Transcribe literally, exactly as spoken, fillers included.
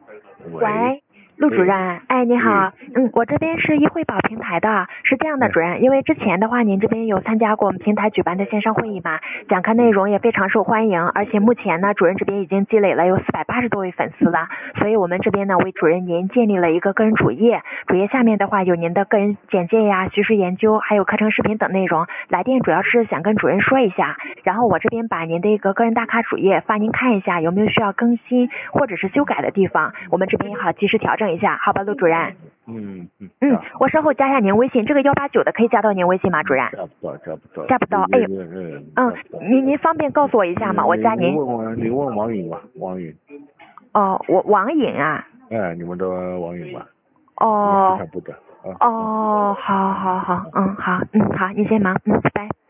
喂，陆主任，哎，你好，嗯，我这边是一惠保平台的，是这样的，主任，因为之前的话，您这边有参加过我们平台举办的线上会议嘛，讲课内容也非常受欢迎，而且目前呢，主任这边已经积累了有四百八十多位粉丝了，所以我们这边呢为主任您建立了一个个人主页，主页下面的话有您的个人简介呀、叙事研究，还有课程视频等内容。来电主要是想跟主任说一下，然后我这边把您的一个个人大咖主页发您看一下，有没有需要更新或者是修改的地方，我们这边也好及时调整一下，好吧，陆主任。 嗯嗯嗯，我稍后加一下您微信，这个幺八九的可以加到您微信吗，主任？ 加不到，加不到， 加不到，哎呦，嗯，您您方便告诉我一下吗？我加您。 你问我，你问王颖吧，王颖。 哦，我王颖啊。 哎，你们的王颖吧。 哦。 差不多。 哦，好好好，嗯好，嗯好，你先忙，嗯，拜拜。